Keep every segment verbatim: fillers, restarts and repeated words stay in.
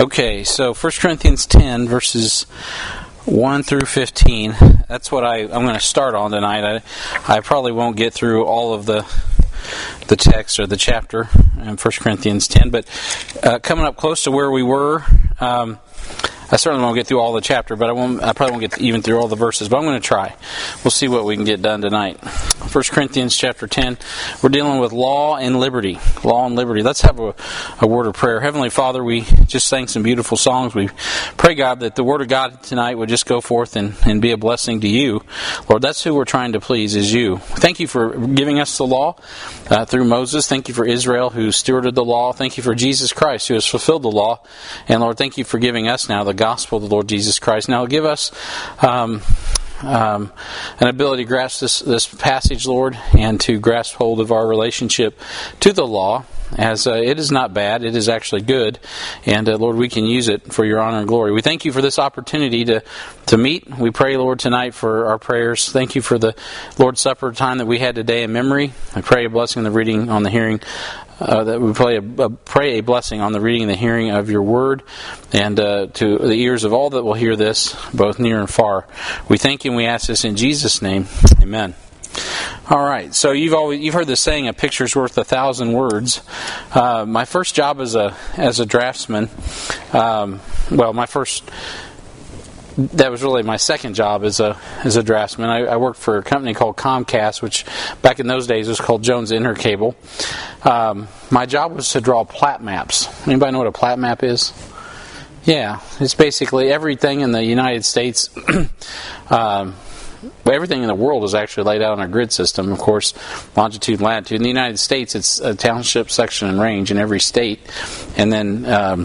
Okay, so First Corinthians ten, verses one through fifteen. That's what I, I'm going to start on tonight. I, I probably won't get through all of the the text or the chapter in First Corinthians ten, but uh, coming up close to where we were, um, I certainly won't get through all the chapter, but I won't. I probably won't get even through all the verses, but I'm going to try. We'll see what we can get done tonight. First Corinthians chapter ten, we're dealing with law and liberty. Law and liberty. Let's have a, a word of prayer. Heavenly Father, we just sang some beautiful songs. We pray, God, that the Word of God tonight would just go forth and, and be a blessing to you. Lord, that's who we're trying to please, is you. Thank you for giving us the law uh, through Moses. Thank you for Israel, who stewarded the law. Thank you for Jesus Christ, who has fulfilled the law. And Lord, thank you for giving us now the gospel of the Lord Jesus Christ. Now give us um, um, an ability to grasp this, this passage, Lord, and to grasp hold of our relationship to the law, as uh, it is not bad, it is actually good, and uh, Lord, we can use it for your honor and glory. We thank you for this opportunity to, to meet. We pray, Lord, tonight for our prayers. Thank you for the Lord's Supper time that we had today in memory. I pray a blessing on the reading, on the hearing, uh, that we pray a, a, pray a blessing on the reading and the hearing of your word, and uh, to the ears of all that will hear this, both near and far. We thank you and we ask this in Jesus' name. Amen. All right, so you've always you've heard the saying, "A picture's worth a thousand words." Uh, my first job as a as a draftsman, um, well, my first that was really my second job as a as a draftsman. I, I worked for a company called Comcast, which back in those days was called Jones Intercable. Um, my job was to draw plat maps. Anybody know what a plat map is? Yeah, it's basically everything in the United States. um, Everything in the world is actually laid out on a grid system, of course, longitude and latitude. In the United States, it's a township, section, and range in every state. And then, um,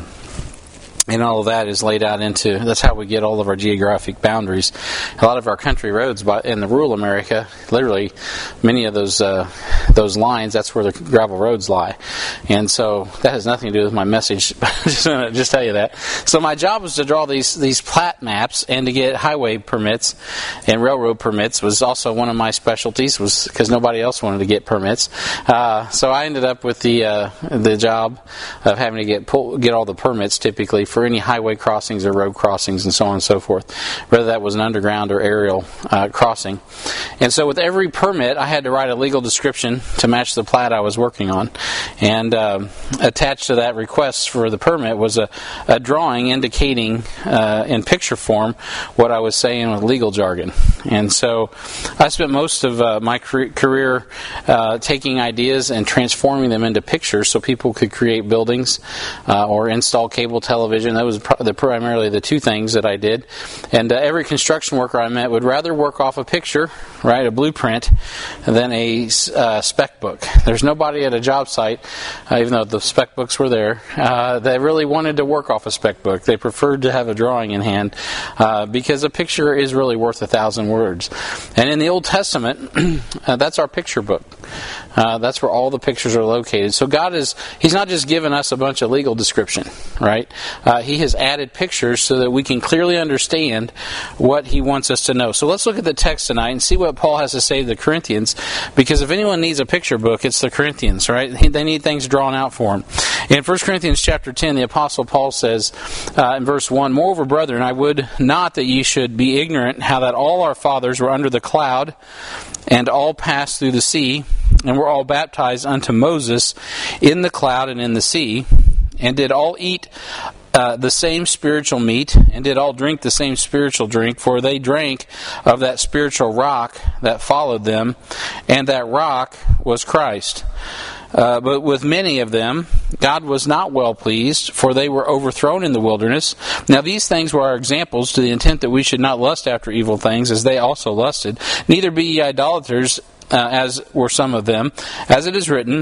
and all of that is laid out into, that's how we get all of our geographic boundaries. A lot of our country roads in the rural America, literally, many of those uh, those lines, that's where the gravel roads lie. And so that has nothing to do with my message. I just want to just tell you that. So my job was to draw these these plat maps and to get highway permits and railroad permits was also one of my specialties, was because nobody else wanted to get permits. Uh, so I ended up with the uh, the job of having to get pull, get all the permits typically for any highway crossings or road crossings and so on and so forth, whether that was an underground or aerial uh, crossing. And so with every permit, I had to write a legal description to match the plat I was working on. And um, attached to that request for the permit was a, a drawing indicating uh, in picture form what I was saying with legal jargon. And so I spent most of uh, my career uh, taking ideas and transforming them into pictures so people could create buildings uh, or install cable television. That was pr- the, primarily the two things that I did. And uh, every construction worker I met would rather work off a picture, right, a blueprint, than a uh, spec book. There's nobody at a job site, uh, even though the spec books were there, uh, that really wanted to work off a spec book. They preferred to have a drawing in hand uh, because a picture is really worth a thousand words. And in the Old Testament, uh, that's our picture book. Uh, that's where all the pictures are located. So God is, He's not just given us a bunch of legal description, right? Uh, he has added pictures so that we can clearly understand what He wants us to know. So let's look at the text tonight and see what Paul has to say to the Corinthians, because if anyone needs a picture book, it's the Corinthians, right? They need things drawn out for them. In First Corinthians chapter ten, the Apostle Paul says uh, in verse one, "Moreover, brethren, I would not that ye should be ignorant how that all our fathers were under the cloud, and all passed through the sea, and were all baptized unto Moses in the cloud and in the sea, and did all eat Uh, the same spiritual meat, and did all drink the same spiritual drink, for they drank of that spiritual rock that followed them, and that rock was Christ. Uh, but with many of them God was not well pleased, for they were overthrown in the wilderness. Now these things were our examples, to the intent that we should not lust after evil things, as they also lusted. Neither be ye idolaters, uh, as were some of them. As it is written,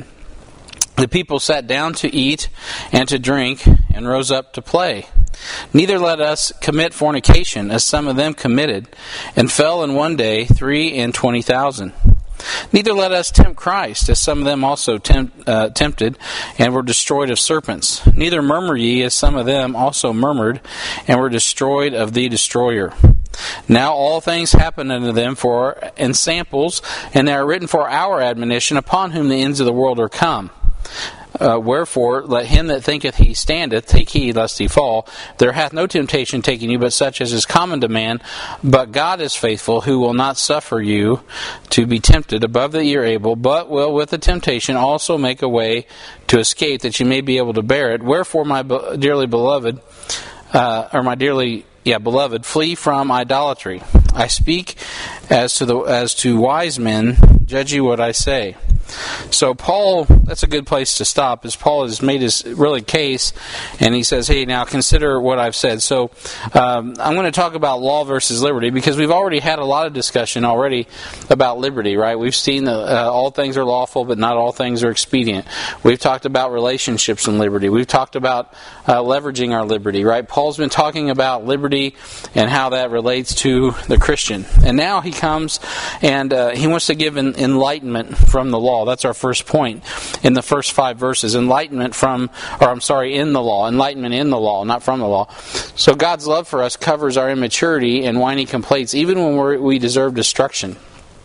the people sat down to eat and to drink, and rose up to play. Neither let us commit fornication, as some of them committed, and fell in one day three and twenty thousand. Neither let us tempt Christ, as some of them also tempt, uh, tempted, and were destroyed of serpents. Neither murmur ye, as some of them also murmured, and were destroyed of the destroyer. Now all things happen unto them for ensamples, and they are written for our admonition, upon whom the ends of the world are come. Uh, wherefore, let him that thinketh he standeth take heed lest he fall. There hath no temptation taken you, but such as is common to man. But God is faithful, who will not suffer you to be tempted above that ye are able, but will with the temptation also make a way to escape, that you may be able to bear it. Wherefore, my be- dearly beloved, uh, or my dearly Yeah, beloved, flee from idolatry. I speak as to the as to wise men. Judge you what I say. So Paul, that's a good place to stop, as Paul has made his really case, and he says, hey, now consider what I've said. So um, I'm going to talk about law versus liberty, because we've already had a lot of discussion already about liberty, right? We've seen that uh, all things are lawful, but not all things are expedient. We've talked about relationships and liberty. We've talked about uh, leveraging our liberty, right? Paul's been talking about liberty and how that relates to the Christian. And now he comes and uh, he wants to give an enlightenment from the law. That's our first point in the first five verses. Enlightenment from, or I'm sorry, in the law. Enlightenment in the law, not from the law. So God's love for us covers our immaturity and whiny complaints, even when we're, we deserve destruction.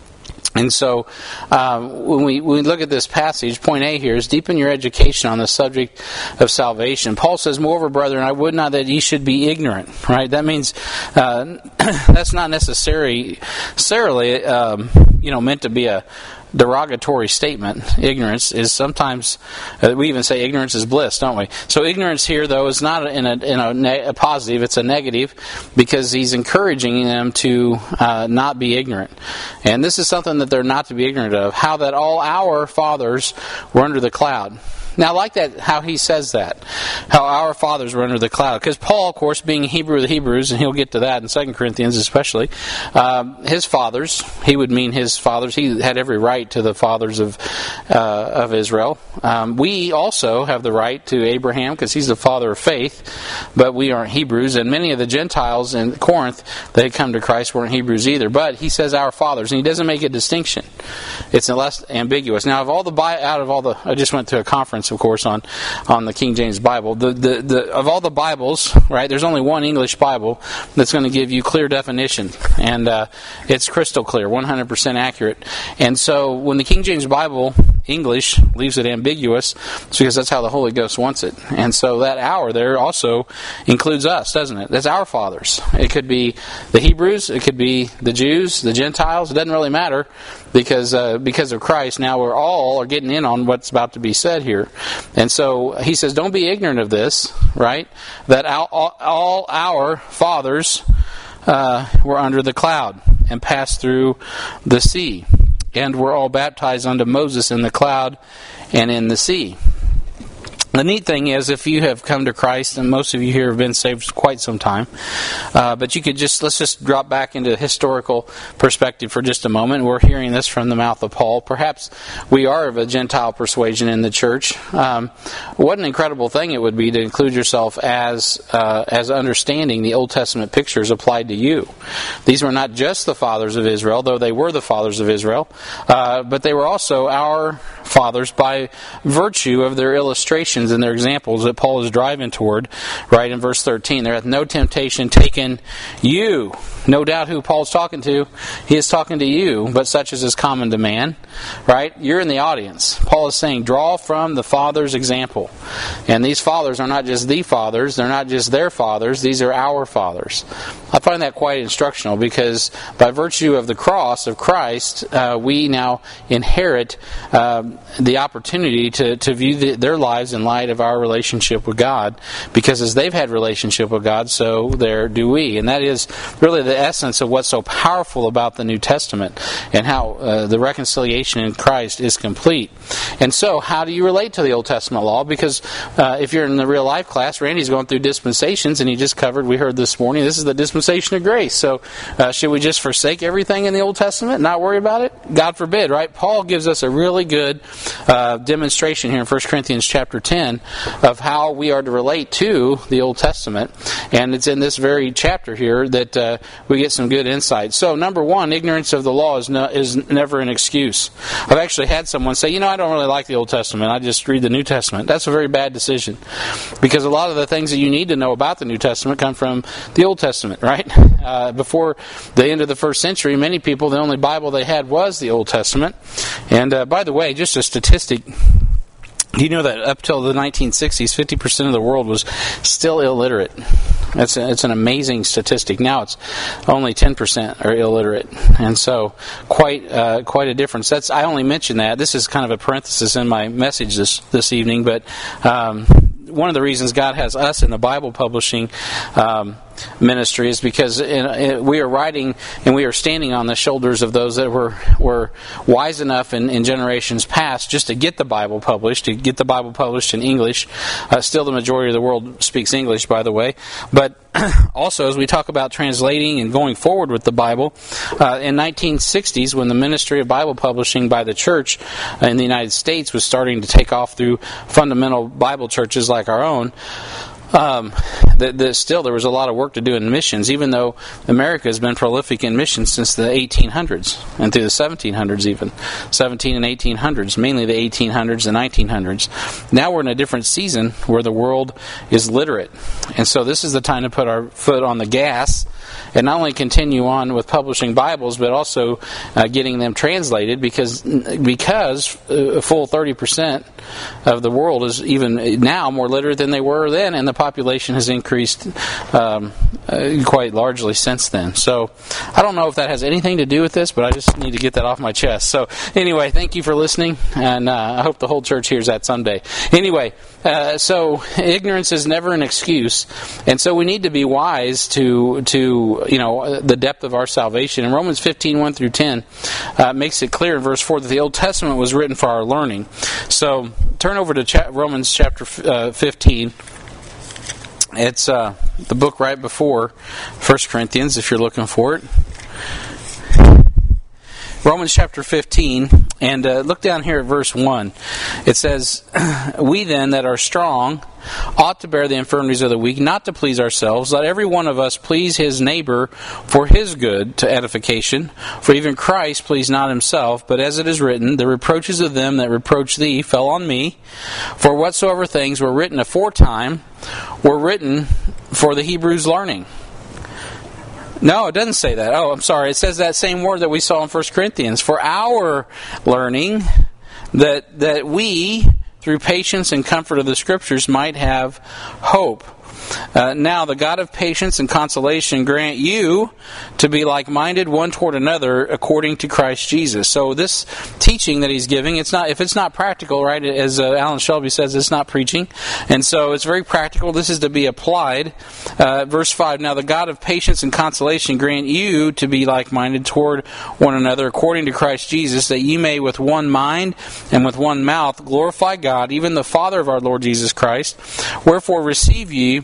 And so, um, when we, when we look at this passage, point A here is deepen your education on the subject of salvation. Paul says, moreover, brethren, I would not that ye should be ignorant. Right? That means uh, that's not necessarily, necessarily um, you know, meant to be a derogatory statement. Ignorance is sometimes, uh, we even say ignorance is bliss, don't we? So ignorance here, though, is not in a, in a, ne- a positive, it's a negative, because he's encouraging them to uh, not be ignorant. And this is something that they're not to be ignorant of, how that all our fathers were under the cloud. Now, I like that, how he says that, how our fathers were under the cloud. Because Paul, of course, being Hebrew of the Hebrews, and he'll get to that in Second Corinthians especially, um, his fathers, he would mean his fathers, he had every right to the fathers of uh, of Israel. Um, we also have the right to Abraham, because he's the father of faith, but we aren't Hebrews. And many of the Gentiles in Corinth that had come to Christ weren't Hebrews either. But he says our fathers, and he doesn't make a distinction. It's less ambiguous. Now, of all the out of all the, I just went to a conference, of course, on, on the King James Bible. The, the, the, of all the Bibles, right, there's only one English Bible that's going to give you clear definition. And uh, it's crystal clear, one hundred percent accurate. And so when the King James Bible, English, leaves it ambiguous, it's because that's how the Holy Ghost wants it. And so that our there also includes us, doesn't it? That's our fathers. It could be the Hebrews, it could be the Jews, the Gentiles. It doesn't really matter, because uh, because of Christ, now we're all are getting in on what's about to be said here. And so he says, don't be ignorant of this, right? That all, all our fathers uh, were under the cloud and passed through the sea, and were all baptized unto Moses in the cloud and in the sea. The neat thing is, if you have come to Christ, and most of you here have been saved for quite some time, uh, but you could just, let's just drop back into historical perspective for just a moment. We're hearing this from the mouth of Paul. Perhaps we are of a Gentile persuasion in the church. Um, what an incredible thing it would be to include yourself as uh, as understanding the Old Testament pictures applied to you. These were not just the fathers of Israel, though they were the fathers of Israel, uh, but they were also our fathers by virtue of their illustrations and their examples that Paul is driving toward, right in verse thirteen. There hath no temptation taken you. No doubt who Paul's talking to. He is talking to you, but such as is common to man, right? You're in the audience. Paul is saying, draw from the Father's example. And these fathers are not just the fathers. They're not just their fathers. These are our fathers. I find that quite instructional, because by virtue of the cross of Christ, uh, we now inherit uh, the opportunity to, to view the, their lives in light of our relationship with God, because as they've had relationship with God, so there do we. And that is really the essence of what's so powerful about the New Testament, and how uh, the reconciliation in Christ is complete. And so, how do you relate to the Old Testament law? Because uh, if you're in the real life class, Randy's going through dispensations, and he just covered, we heard this morning, this is the dispensation of grace. So, uh, should we just forsake everything in the Old Testament and not worry about it? God forbid, right? Paul gives us a really good uh, demonstration here in First Corinthians chapter ten of how we are to relate to the Old Testament. And it's in this very chapter here that uh, we get some good insight. So, number one, ignorance of the law is no, is never an excuse. I've actually had someone say, you know, I don't really like the Old Testament. I just read the New Testament. That's a very bad decision, because a lot of the things that you need to know about the New Testament come from the Old Testament, right? Uh, before the end of the first century, many people, the only Bible they had was the Old Testament. And uh, by the way, just a statistic, Do you know that up till the nineteen sixties, fifty percent of the world was still illiterate? That's a, it's an amazing statistic. Now it's only ten percent are illiterate, and so quite uh, quite a difference. That's I only mention that. This is kind of a parenthesis in my message this this evening, but um, one of the reasons God has us in the Bible publishing um, ministry is because in, in, we are writing and we are standing on the shoulders of those that were were wise enough in, in generations past just to get the Bible published, to get the Bible published in English. Uh, still, the majority of the world speaks English, by the way. But also, as we talk about translating and going forward with the Bible, uh, in nineteen sixties, when the ministry of Bible publishing by the church in the United States was starting to take off through fundamental Bible churches like our own, Um, the, the, still there was a lot of work to do in missions, even though America has been prolific in missions since the eighteen hundreds and through the seventeen hundreds even. seventeen and eighteen hundreds, mainly the eighteen hundreds and nineteen hundreds. Now we're in a different season where the world is literate. And so this is the time to put our foot on the gas and not only continue on with publishing Bibles, but also uh, getting them translated, because because a full thirty percent of the world is even now more literate than they were then, and the population has increased um, uh, quite largely since then. So I don't know if that has anything to do with this, but I just need to get that off my chest. So anyway, thank you for listening, and uh, I hope the whole church hears that someday. Anyway, uh, so ignorance is never an excuse, and so we need to be wise to to you know the depth of our salvation. In Romans fifteen, one through ten, uh, makes it clear in verse four that the Old Testament was written for our learning. So turn over to cha- Romans chapter uh, fifteen. It's uh, the book right before First Corinthians, if you're looking for it. Romans chapter fifteen, and uh, look down here at verse one. It says, "We then that are strong ought to bear the infirmities of the weak, not to please ourselves. Let every one of us please his neighbor for his good, to edification. For even Christ pleased not himself, but as it is written, the reproaches of them that reproach thee fell on me. For whatsoever things were written aforetime were written for the Hebrews' learning." No, it doesn't say that. Oh, I'm sorry. It says that same word that we saw in First Corinthians. For our learning, that that we, through patience and comfort of the Scriptures, might have hope. Uh, now, the God of patience and consolation grant you to be like-minded one toward another according to Christ Jesus. So this teaching that he's giving, it's not if it's not practical, right, as uh, Alan Shelby says, it's not preaching. And so it's very practical. This is to be applied. Uh, verse five, "Now the God of patience and consolation grant you to be like-minded toward one another according to Christ Jesus, that ye may with one mind and with one mouth glorify God, even the Father of our Lord Jesus Christ. Wherefore receive ye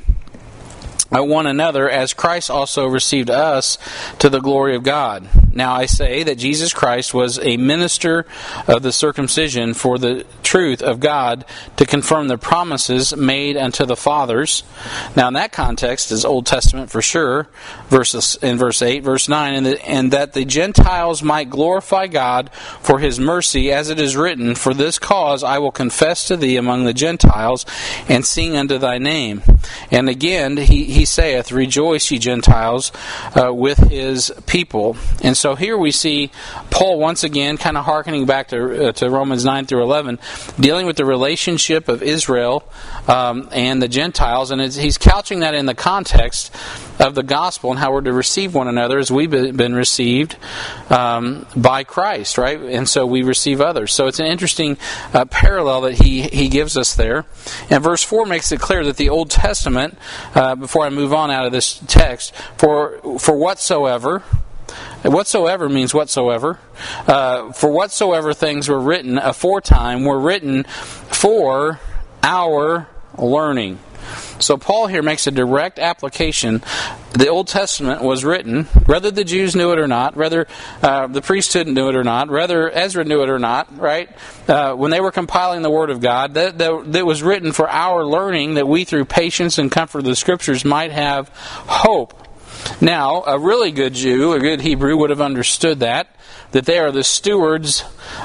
one another, as Christ also received us to the glory of God. Now I say that Jesus Christ was a minister of the circumcision for the truth of God, to confirm the promises made unto the fathers." Now in that context is Old Testament for sure. Verses in verse eight, verse nine, and, the, and that the Gentiles might glorify God for his mercy, as it is written, "For this cause I will confess to thee among the Gentiles, and sing unto thy name." And again he, he saith, "Rejoice, ye Gentiles, uh, with his people." And so here we see Paul once again kind of hearkening back to, uh, to Romans nine through eleven, dealing with the relationship of Israel um, and the Gentiles, and it's, he's couching that in the context of the gospel and how we're to receive one another as we've been received um, by Christ, right? And so we receive others. So it's an interesting uh, parallel that he, he gives us there. And verse four makes it clear that the Old Testament, uh, before I move on out of this text, for for whatsoever, whatsoever means whatsoever, uh, for whatsoever things were written aforetime were written for our learning. So Paul here makes a direct application. The Old Testament was written, whether the Jews knew it or not, whether uh, the priesthood knew it or not, whether Ezra knew it or not, right? Uh, when they were compiling the Word of God, that, that, that was written for our learning, that we through patience and comfort of the Scriptures might have hope. Now, a really good Jew, a good Hebrew, would have understood that. that they are the stewards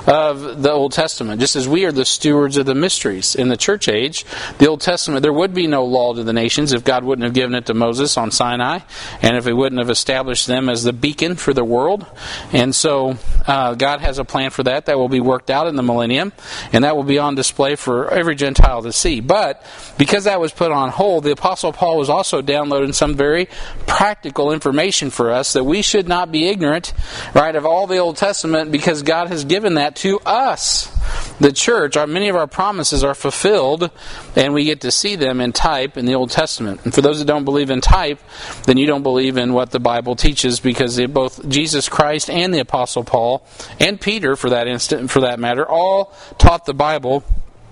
of the Old Testament, just as we are the stewards of the mysteries. In the church age, the Old Testament, there would be no law to the nations if God wouldn't have given it to Moses on Sinai, and if he wouldn't have established them as the beacon for the world. And so uh, God has a plan for that that will be worked out in the millennium, and that will be on display for every Gentile to see. But because that was put on hold, the Apostle Paul was also downloading some very practical information for us that we should not be ignorant, right, of all the Old Testament, because God has given that to us. The church, our, many of our promises are fulfilled, and we get to see them in type in the Old Testament. And for those that don't believe in type, then you don't believe in what the Bible teaches, because they, both Jesus Christ and the Apostle Paul, and Peter for that instant, for that matter, all taught the Bible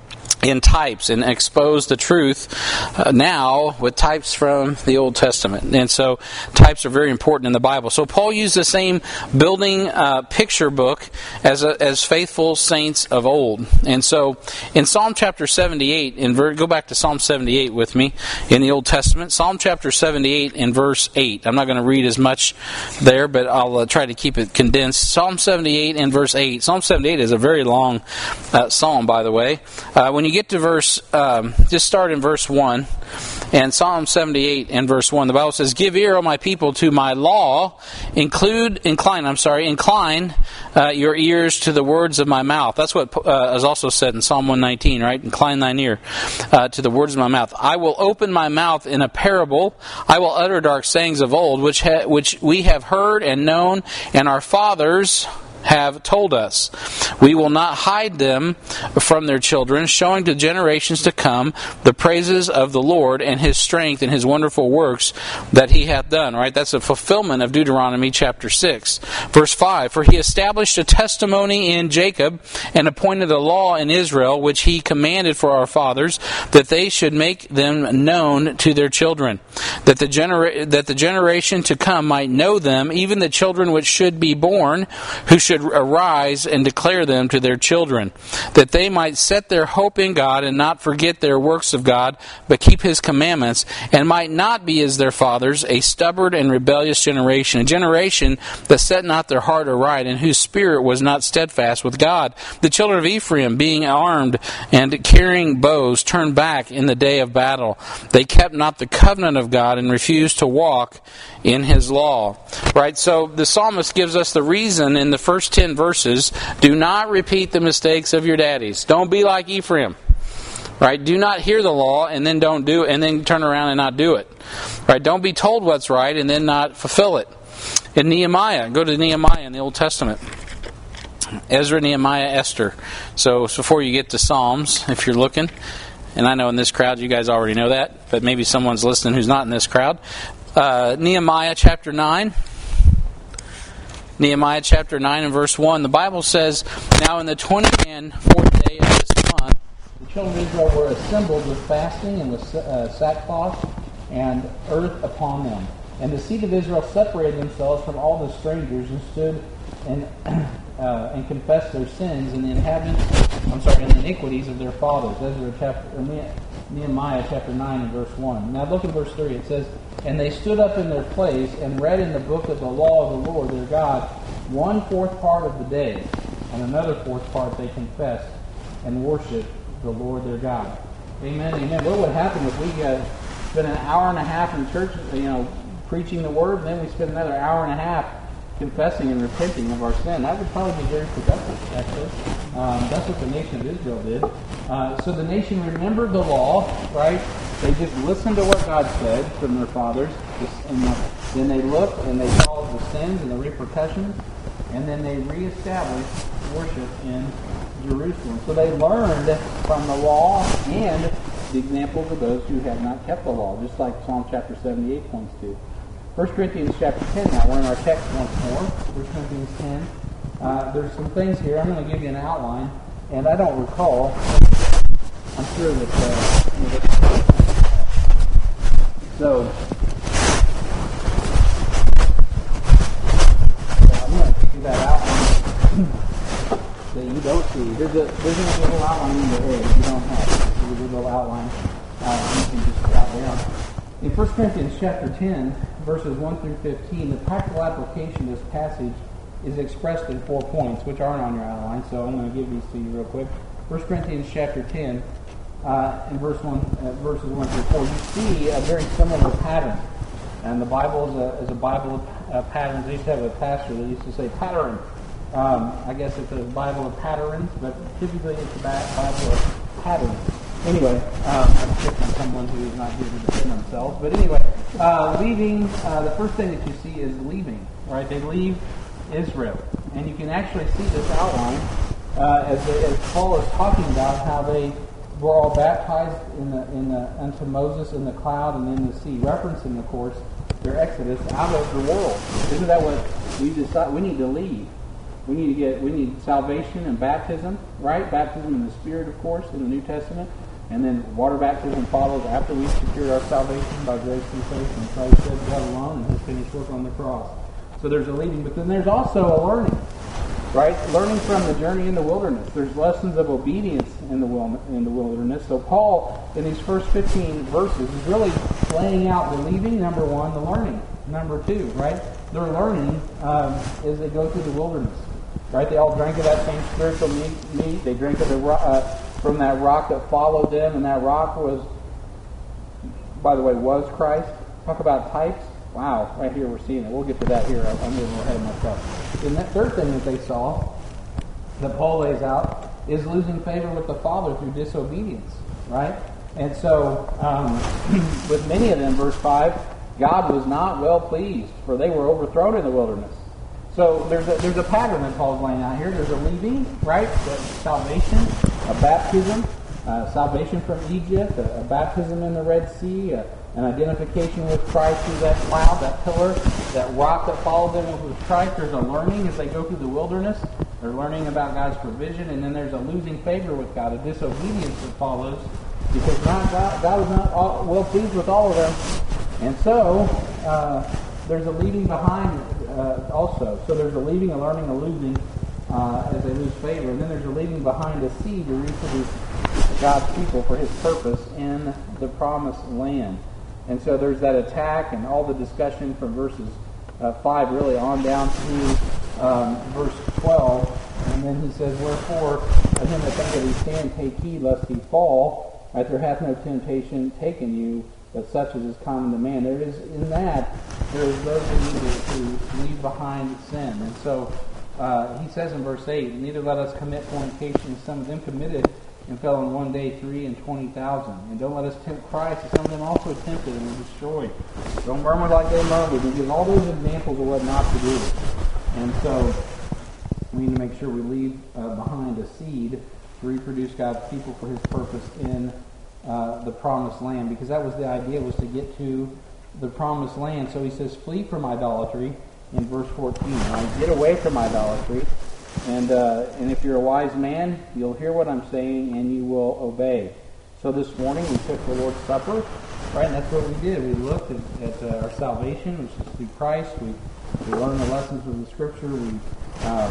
in types and expose the truth uh, now with types from the Old Testament. And so types are very important in the Bible. So Paul used the same building uh, picture book as a, as faithful saints of old. And so in Psalm chapter seventy-eight, in ver- go back to Psalm seventy-eight with me in the Old Testament. Psalm chapter seventy-eight in verse eight. I'm not going to read as much there, but I'll uh, try to keep it condensed. Psalm seventy-eight in verse eight. Psalm seventy-eight is a very long uh, psalm, by the way. Uh, when you get to verse, um, just start in verse one, and Psalm seventy-eight and verse one, the Bible says, "Give ear, O my people, to my law. Include, incline, I'm sorry, incline uh, your ears to the words of my mouth." That's what uh, is also said in Psalm one nineteen, right? Incline thine ear uh, to the words of my mouth. "I will open my mouth in a parable. I will utter dark sayings of old, which ha- which we have heard and known, and our fathers have told us. We will not hide them from their children, showing to generations to come the praises of the Lord and His strength and His wonderful works that He hath done." Right? That's a fulfillment of Deuteronomy chapter six. Verse five, "For He established a testimony in Jacob and appointed a law in Israel, which He commanded for our fathers, that they should make them known to their children, that the, genera- that the generation to come might know them, even the children which should be born, who should arise and declare them to their children, that they might set their hope in God and not forget their works of God, but keep His commandments, and might not be as their fathers, a stubborn and rebellious generation, a generation that set not their heart aright, and whose spirit was not steadfast with God. The children of Ephraim, being armed and carrying bows, turned back in the day of battle. They kept not the covenant of God and refused to walk in His law." Right? So the psalmist gives us the reason in the first ten verses. Do not repeat the mistakes of your daddies. Don't be like Ephraim. Right? Do not hear the law and then don't do it, and then turn around and not do it. Right? Don't be told what's right and then not fulfill it. In Nehemiah, go to Nehemiah in the Old Testament. Ezra, Nehemiah, Esther. So before you get to Psalms, if you're looking, and I know in this crowd you guys already know that, but maybe someone's listening who's not in this crowd. Uh, Nehemiah chapter nine. Nehemiah chapter nine and verse one. The Bible says, "Now in the twentieth and fourth day of this month, the children of Israel were assembled with fasting and with uh, sackcloth and earth upon them. And the seed of Israel separated themselves from all the strangers and stood and uh, and confessed their sins and the inhabitants, I'm sorry, and the iniquities of their fathers." Ezra chapter, or Nehemiah chapter nine and verse one. Now look at verse three. It says, "And they stood up in their place and read in the book of the law of the Lord their God one fourth part of the day, and another fourth part they confessed and worshiped the Lord their God." Amen. Amen. What would happen if we uh, spent an hour and a half in church, you know, preaching the word, and then we spend another hour and a half confessing and repenting of our sin? That would probably be very productive, actually. Um, that's what the nation of Israel did. Uh, so the nation remembered the law, right? They just listened to what God said from their fathers, and then they looked and they saw the sins and the repercussions, and then they reestablished worship in Jerusalem. So they learned from the law and the examples of those who had not kept the law, just like Psalm chapter seventy-eight points to. First Corinthians chapter ten now, we're in our text once more. First Corinthians ten. Uh, there's some things here. I'm going to give you an outline, and I don't recall. I'm sure that... Uh, you know, that so, uh, I'm going to give you that outline that you don't see. There's a, there's a little outline in your head you don't have. There's a little outline uh, you can just jot down. In First Corinthians chapter ten, verses one through fifteen, the practical application of this passage is expressed in four points, which aren't on your outline, so I'm going to give these to you real quick. First Corinthians chapter ten, uh, in verse one, uh, verses one through four, you see a very similar pattern. And the Bible is a, is a Bible of uh, patterns. I used to have a pastor that used to say pattern. Um, I guess it's a Bible of patterns, but typically it's a Bible of patterns. Anyway, um, I'm picking on someone who is not here to defend themselves. But anyway, uh, leaving, uh, the first thing that you see is leaving, right? They leave Israel. And you can actually see this outline uh, as, they, as Paul is talking about how they were all baptized in the, in the, unto Moses in the cloud and in the sea, referencing, of course, their exodus out of the world. Isn't that what we decide? We need to leave. We need to get. We need salvation and baptism, right? Baptism in the Spirit, of course, in the New Testament, and then water baptism follows after we've secured our salvation by grace through faith in Christ shed blood alone and His finished work on the cross. So there's a leaving, but then there's also a learning. Right? Learning from the journey in the wilderness. There's lessons of obedience in the in the wilderness. So Paul, in these first fifteen verses, is really laying out the leaving, number one, the learning, number two, right? They're learning um, as they go through the wilderness. Right? They all drank of that same spiritual meat. meat. They drank of the ro- uh, from that rock that followed them, and that rock was, by the way, was Christ. Talk about types. Wow, right here we're seeing it. We'll get to that here. I'm getting a little ahead of myself. And that third thing that they saw, that Paul lays out, is losing favor with the Father through disobedience, right? And so, um, with many of them, verse five, God was not well pleased, for they were overthrown in the wilderness. So there's a, there's a pattern that Paul's laying out here. There's a leaving, right? The salvation, a baptism, uh, salvation from Egypt, a, a baptism in the Red Sea, a, an identification with Christ through that cloud, that pillar, that rock that followed them with Christ. There's a learning as they go through the wilderness. They're learning about God's provision, and then there's a losing favor with God, a disobedience that follows, because not God, God was not all, well pleased with all of them. And so, uh, there's a leaving behind uh, also. So there's a leaving, a learning, a losing uh, as they lose favor. And then there's a leaving behind a seed to reproduce God's people for His purpose in the promised land. And so there's that attack and all the discussion from verses uh, five really on down to um, verse twelve. And then he says, wherefore, of him that thinketh he stand, take heed lest he fall. Right, there hath no temptation taken you, but such as is common to man. There is, in that, there is those who need to, to leave behind sin. And so uh, he says in verse eight, neither let us commit fornication, as some of them committed, and fell in one day three and twenty thousand. And don't let us tempt Christ, as some of them also tempted and were destroyed. Don't murmur like they murmured. We give all those examples of what not to do. And so we need to make sure we leave uh, behind a seed to reproduce God's people for His purpose in uh, the promised land. Because that was the idea, was to get to the promised land. So he says, flee from idolatry in verse fourteen. Right? Get away from idolatry. And uh, and if you're a wise man, you'll hear what I'm saying and you will obey. So this morning we took the Lord's Supper, right? And that's what we did. We looked at, at uh, our salvation, which is through Christ. We, we learned the lessons of the Scripture. We, um,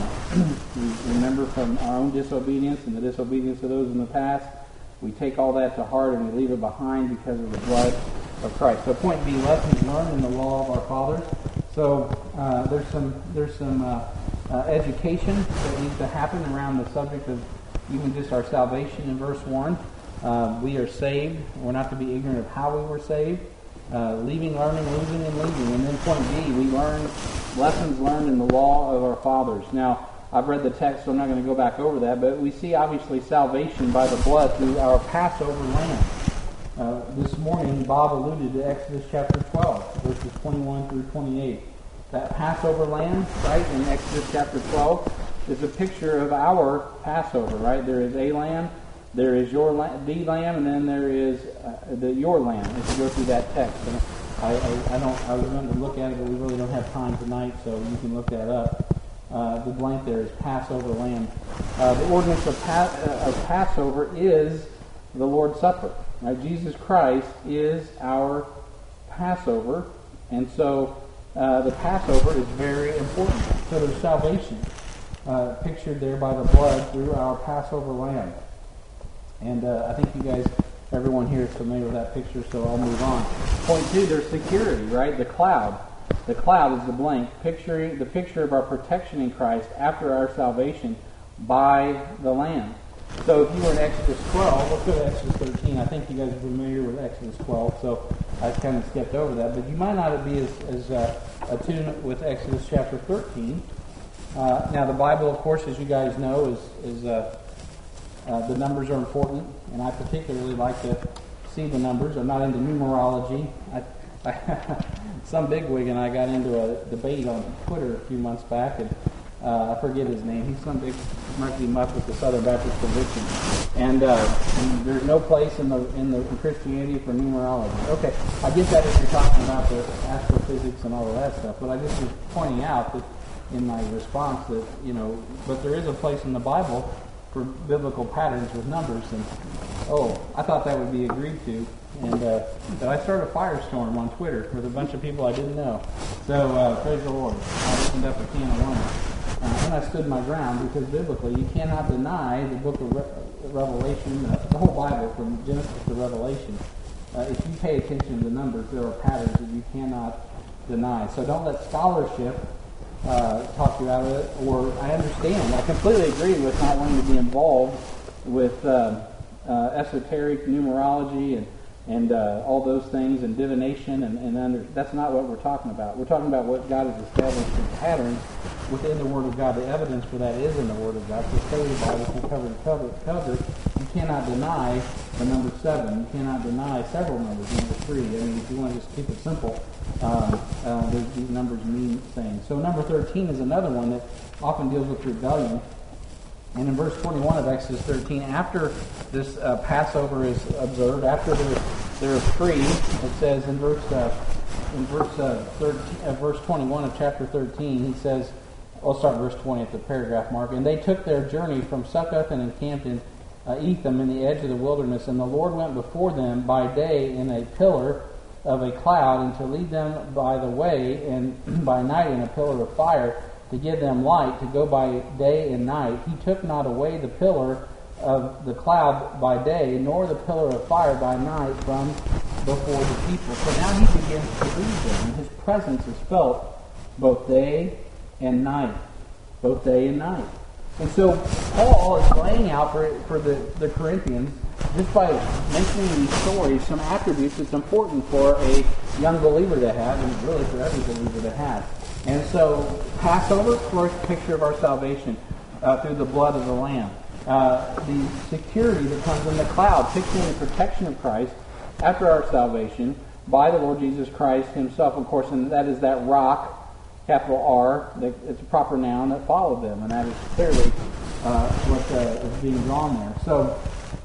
we remember from our own disobedience and the disobedience of those in the past. We take all that to heart and we leave it behind because of the blood of Christ. So point B, lessons learned in the law of our fathers. So uh, there's some there's some uh, uh, education that needs to happen around the subject of even just our salvation in verse one. Uh, we are saved. We're not to be ignorant of how we were saved. Uh, leaving, learning, losing, and leaving. And then point B, we learn lessons learned in the law of our fathers. Now, I've read the text, so I'm not going to go back over that, but we see obviously salvation by the blood through our Passover lamb. Uh, this morning, Bob alluded to Exodus chapter twelve, verses twenty-one through twenty-eight. That Passover lamb, right, in Exodus chapter twelve, is a picture of our Passover, right? There is a lamb, there is your lamb, the lamb, and then there is uh, the your lamb. As you go through that text, and I, I, I don't, I was going to look at it, but we really don't have time tonight, so you can look that up. Uh, the blank there is Passover lamb. Uh, the ordinance of, pa- uh, of Passover is the Lord's Supper. Now, Jesus Christ is our Passover, and so uh, the Passover is very important. So there's salvation uh, pictured there by the blood through our Passover lamb. And uh, I think you guys, everyone here is familiar with that picture, so I'll move on. Point two, there's security, right? The cloud. The cloud is the blank, picturing the picture of our protection in Christ after our salvation by the Lamb. So if you were in Exodus twelve, let's go to Exodus thirteen. I think you guys are familiar with Exodus twelve, so I kind of skipped over that. But you might not be as, as uh, attuned with Exodus chapter thirteen. Uh, now the Bible, of course, as you guys know, is, is uh, uh, the numbers are important, and I particularly like to see the numbers. I'm not into numerology. I, I, some bigwig and I got into a debate on Twitter a few months back, and uh, I forget his name. He's some big murky muck with the Southern Baptist Convention, and, uh, and there's no place in the in the in Christianity for numerology. Okay, I get that if you're talking about the astrophysics and all of that stuff, but I just was pointing out that in my response that you know, but there is a place in the Bible for biblical patterns with numbers, and oh, I thought that would be agreed to. And uh, so I started a firestorm on Twitter with a bunch of people I didn't know. So uh, praise the Lord. I opened up a can of worms. Uh, and I stood my ground because biblically you cannot deny the book of Re- Revelation, uh, the whole Bible from Genesis to Revelation. Uh, if you pay attention to the numbers, there are patterns that you cannot deny. So don't let scholarship uh, talk you out of it. Or I understand. I completely agree with not wanting to be involved with uh, uh, esoteric numerology and and uh, all those things, and divination, and, and under, that's not what we're talking about. We're talking about what God has established in patterns within the Word of God. The evidence for that is in the Word of God. So study the Bible from cover to cover, cover. You cannot deny the number seven. You cannot deny several numbers, number three. I mean, if you want to just keep it simple, um, uh, these numbers mean things. So number thirteen is another one that often deals with rebellion. And in verse twenty-one of Exodus thirteen, after this uh, Passover is observed, after they're, they're free, it says in verse uh, in verse uh, thirteen, uh, verse twenty-one of chapter thirteen, he says, I'll start verse twenty at the paragraph mark. And they took their journey from Succoth and encamped in uh, Etham in the edge of the wilderness. And the Lord went before them by day in a pillar of a cloud, and to lead them by the way, and by night in a pillar of fire, to give them light, to go by day and night. He took not away the pillar of the cloud by day, nor the pillar of fire by night from before the people. So now he begins to lead them, and his presence is felt both day and night. Both day and night. And so Paul is laying out for, for the, the Corinthians, just by mentioning these stories, some attributes that's important for a young believer to have, and really for every believer to have. And so, Passover, first picture of our salvation uh, through the blood of the Lamb. Uh, the security that comes in the cloud, picturing the protection of Christ after our salvation by the Lord Jesus Christ himself, of course, and that is that rock, capital R, that it's a proper noun that followed them, and that is clearly uh, what uh, is being drawn there. So,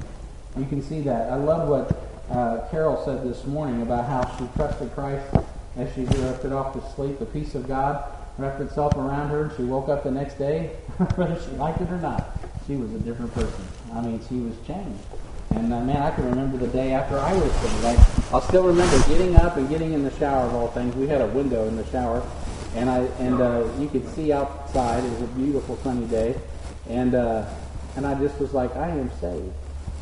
you can see that. I love what uh, Carol said this morning about how she trusted Christ as she drifted off to sleep. The peace of God wrapped itself around her, and she woke up the next day, whether she liked it or not. She was a different person. I mean, she was changed. And uh, man, I can remember the day after I was saved. Like, I'll still remember getting up and getting in the shower of all things. We had a window in the shower, and I and uh, you could see outside. It was a beautiful sunny day, and uh, and I just was like, I am saved.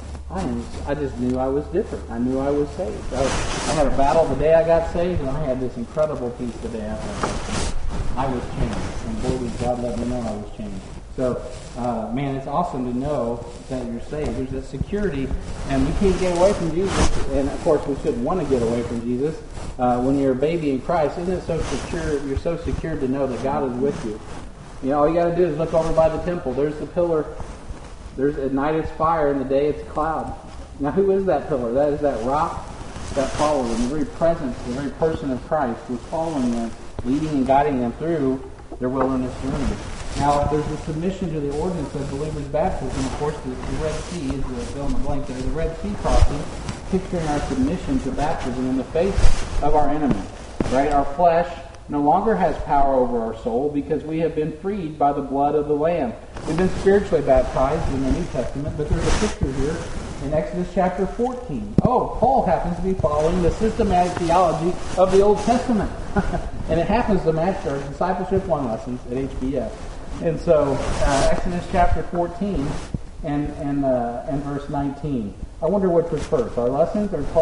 I am, I just knew I was different. I knew I was saved. I, I had a battle the day I got saved, and I had this incredible peace the day after I got saved. I was changed, and boy, did God let me know I was changed. So, uh, man, it's awesome to know that you're saved. There's a security, and we can't get away from Jesus. And, of course, we shouldn't want to get away from Jesus. Uh, when you're a baby in Christ, isn't it so secure? You're so secure to know that God is with you. You know, all you got to do is look over by the temple. There's the pillar. There's at night it's fire, and the day it's cloud. Now, who is that pillar? That is that rock that followed them. The very presence, the very person of Christ was following them, leading and guiding them through their wilderness journey. Now, there's a submission to the ordinance of believers' baptism. Of course, the, the Red Sea is the fill in the blank there. The Red Sea crossing, picturing our submission to baptism in the face of our enemy. Right? Our flesh no longer has power over our soul because we have been freed by the blood of the Lamb. We've been spiritually baptized in the New Testament, but there's a picture here in Exodus chapter fourteen. Oh, Paul happens to be following the systematic theology of the Old Testament. And it happens to match our Discipleship one lessons at H B S. And so, uh, Exodus chapter fourteen and and uh, and verse nineteen. I wonder which was first, our lessons or Paul's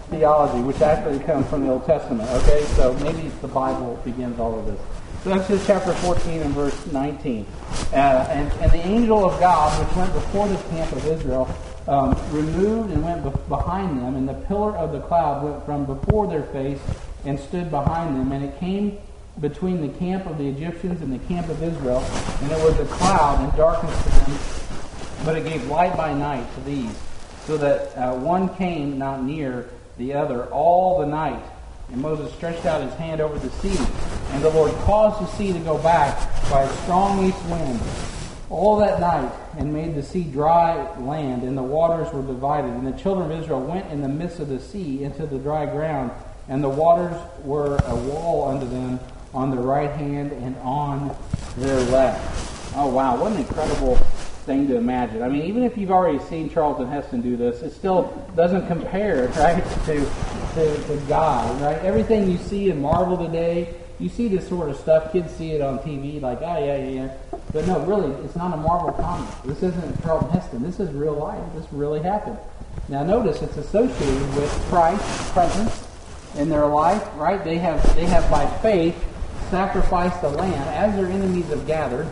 theology, which actually comes from the Old Testament. Okay, so maybe it's the Bible begins all of this. So Exodus chapter fourteen and verse nineteen. Uh, and, and the angel of God, which went before the camp of Israel, um, removed and went be- behind them, and the pillar of the cloud went from before their face and stood behind them, and it came between the camp of the Egyptians and the camp of Israel, and it was a cloud and darkness to them, but it gave light by night to these, so that uh, one came not near the other all the night. And Moses stretched out his hand over the sea, and the Lord caused the sea to go back by a strong east wind all that night, and made the sea dry land, and the waters were divided. And the children of Israel went in the midst of the sea into the dry ground, and the waters were a wall unto them on their right hand and on their left. Oh wow, what an incredible thing to imagine. I mean, even if you've already seen Charlton Heston do this, it still doesn't compare, right, to, to, to God, right? Everything you see in Marvel today, you see this sort of stuff, kids see it on T V, like, oh, yeah, yeah, yeah. But no, really, it's not a Marvel comic. This isn't Charlton Heston. This is real life. This really happened. Now, notice it's associated with Christ's presence in their life, right? They have, they have by faith, sacrificed the lamb as their enemies have gathered.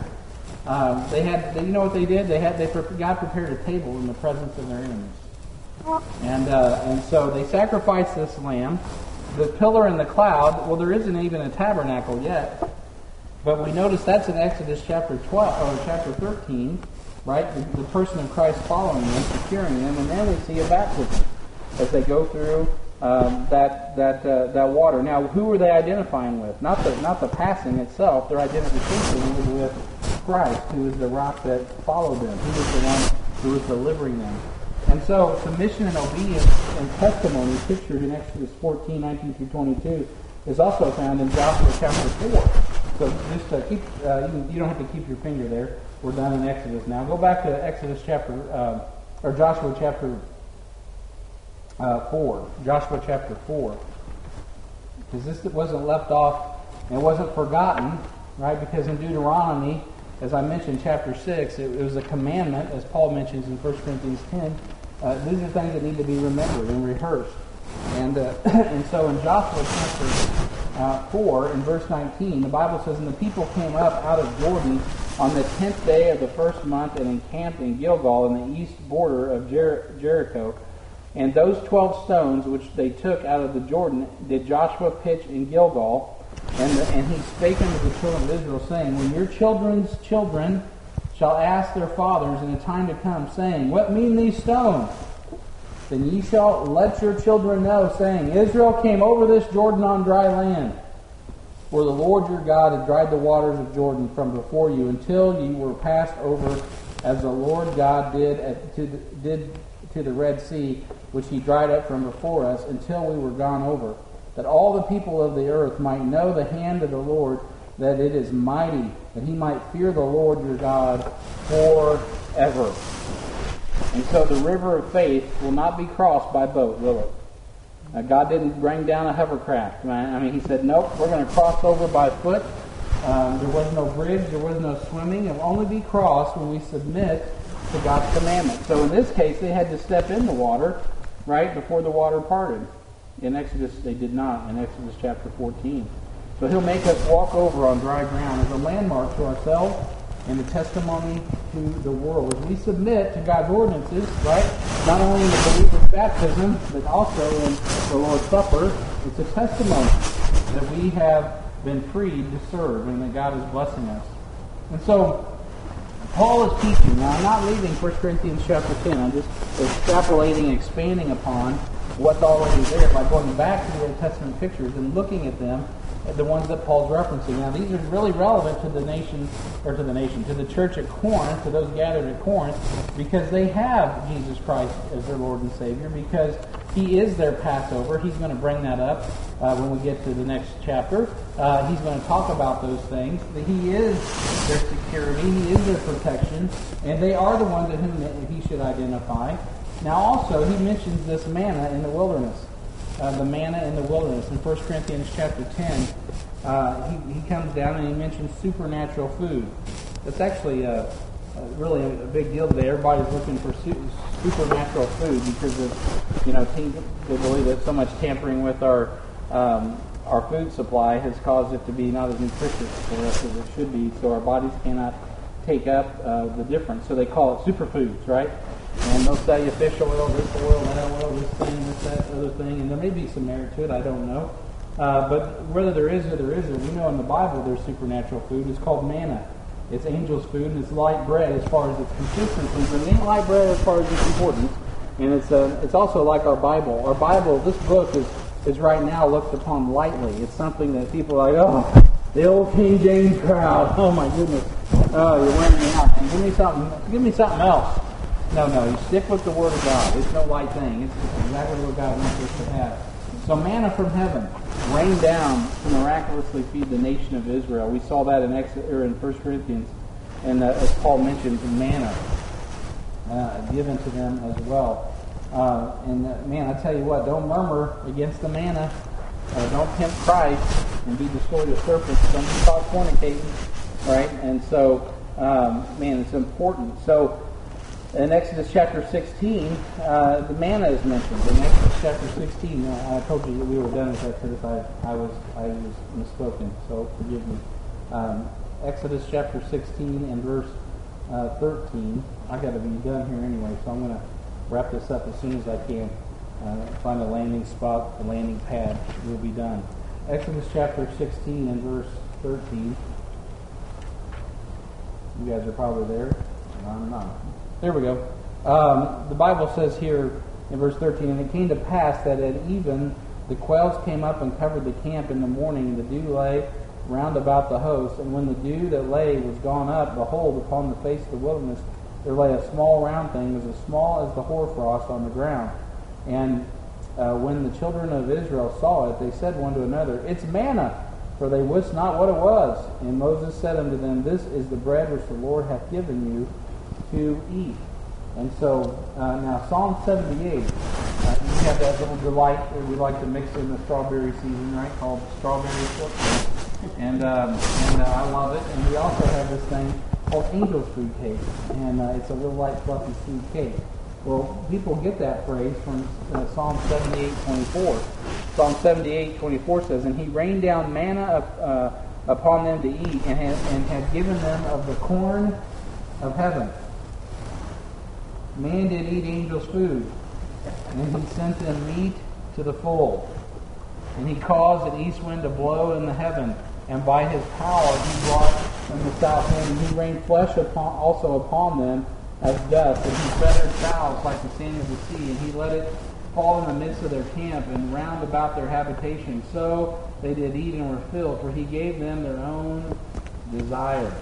Um, they had, they, you know what they did? They had, they God prepared a table in the presence of their enemies, and uh, and so they sacrificed this lamb. The pillar and the cloud. Well, there isn't even a tabernacle yet, but we notice that's in Exodus chapter twelve or chapter thirteen, right? The, the person of Christ following them, securing them, and then we see a baptism as they go through um, that that uh, that water. Now, who are they identifying with? Not the not the passing itself. Their identification was with Christ, who is the rock that followed them. He was the one who was delivering them. And so submission and obedience and testimony pictured in Exodus fourteen, nineteen through twenty-two is also found in Joshua chapter four. So just uh, keep, uh, you, you don't have to keep your finger there. We're done in Exodus now. Go back to Exodus chapter, uh, or Joshua chapter uh, four. Joshua chapter four. Because this wasn't left off and it wasn't forgotten, right? Because in Deuteronomy, as I mentioned, chapter six, it, it was a commandment, as Paul mentions in First Corinthians ten. Uh, these are things that need to be remembered and rehearsed. And uh, and so in Joshua chapter uh, four, in verse nineteen, the Bible says, "And the people came up out of Jordan on the tenth day of the first month and encamped in Gilgal in the east border of Jer- Jericho. And those twelve stones which they took out of the Jordan did Joshua pitch in Gilgal. And, the, and he spake unto the children of Israel, saying, When your children's children shall ask their fathers in a time to come, saying, What mean these stones? Then ye shall let your children know, saying, Israel came over this Jordan on dry land. For the Lord your God had dried the waters of Jordan from before you, until ye were passed over, as the Lord God did at, to, the, did to the Red Sea, which he dried up from before us, until we were gone over. That all the people of the earth might know the hand of the Lord, that it is mighty, that he might fear the Lord your God forever." And so the river of faith will not be crossed by boat, will it? Now, God didn't bring down a hovercraft. I mean, he said, nope, we're going to cross over by foot. Um, there was no bridge, there was no swimming. It will only be crossed when we submit to God's commandment. So in this case, they had to step in the water, right, before the water parted. In Exodus, they did not, in Exodus chapter fourteen. So he'll make us walk over on dry ground as a landmark to ourselves and a testimony to the world. As we submit to God's ordinances, right, not only in the believer's baptism, but also in the Lord's Supper, it's a testimony that we have been freed to serve and that God is blessing us. And so, Paul is teaching. Now, I'm not leaving First Corinthians chapter ten. I'm just extrapolating, expanding upon what's already there by going back to the Old Testament pictures and looking at them, the ones that Paul's referencing. Now, these are really relevant to the nation, or to the nation, to the church at Corinth, to those gathered at Corinth, because they have Jesus Christ as their Lord and Savior, because he is their Passover. He's going to bring that up uh, when we get to the next chapter. Uh, he's going to talk about those things. He is their security. He is their protection, and they are the ones at whom he should identify. Now also, he mentions this manna in the wilderness, uh, the manna in the wilderness. In First Corinthians chapter ten, uh, he, he comes down and he mentions supernatural food. That's actually uh, uh, really a, a big deal today. Everybody's looking for su- supernatural food because of, you know, they believe that so much tampering with our um, our food supply has caused it to be not as nutritious for us as it should be. So our bodies cannot take up uh, the difference. So they call it superfoods, right? And they'll sell you fish oil, this oil, that oil, this thing, this, that, other thing, and there may be some merit to it, I don't know. Uh, but whether there is or there isn't, we know in the Bible there's supernatural food. It's called manna. It's angel's food, and it's light bread as far as its consistency, but it ain't light bread as far as its importance. And it's uh, it's also like our Bible. Our Bible, this book is, is right now looked upon lightly. It's something that people are like, oh, the old King James crowd. Oh my goodness. Oh, you're wearing me out. Give me something. Give me something else. No, no. You stick with the Word of God. It's no light thing. It's exactly what God wants us to have. So manna from heaven rained down to miraculously feed the nation of Israel. We saw that in Exodus, or in First Corinthians, and uh, as Paul mentioned, manna uh, given to them as well. Uh, and uh, man, I tell you what, don't murmur against the manna. Uh, don't tempt Christ and be destroyed of serpents. Don't be caught fornicating, right? And so, um, man, it's important. So, in Exodus chapter sixteen, uh, the manna is mentioned. In Exodus chapter sixteen, uh, I told you that we were done with Exodus. I, I was I was misspoken, so forgive me. Um, Exodus chapter sixteen and verse uh, thirteen. I got to be done here anyway, so I'm going to wrap this up as soon as I can. Uh, find a landing spot, a landing pad. We'll be done. Exodus chapter sixteen and verse thirteen. You guys are probably there. No, I'm not. There we go. Um, the Bible says here in verse thirteen, and it came to pass that at even the quails came up and covered the camp in the morning, and the dew lay round about the host. And when the dew that lay was gone up, behold, upon the face of the wilderness there lay a small round thing, as small as the hoarfrost on the ground. And uh, when the children of Israel saw it, they said one to another, It's manna, for they wist not what it was. And Moses said unto them, This is the bread which the Lord hath given you to eat. And so, uh, now Psalm seventy-eight, uh, we have that little delight that we like to mix in the strawberry season, right, called strawberry shortcake. And, um, and uh, I love it. And we also have this thing called angel's food cake. And uh, it's a little light, fluffy food cake. Well, people get that phrase from uh, Psalm seventy-eight twenty-four. Psalm seventy-eight twenty-four says, And he rained down manna up, uh, upon them to eat, and had, and had given them of the corn of heaven. Man did eat angels' food, and he sent them meat to the full. And he caused an east wind to blow in the heaven, and by his power he brought from the south wind, and he rained flesh upon, also upon them as dust, and he feathered fowls like the sand of the sea, and he let it fall in the midst of their camp, and round about their habitation. So they did eat and were filled, for he gave them their own desire.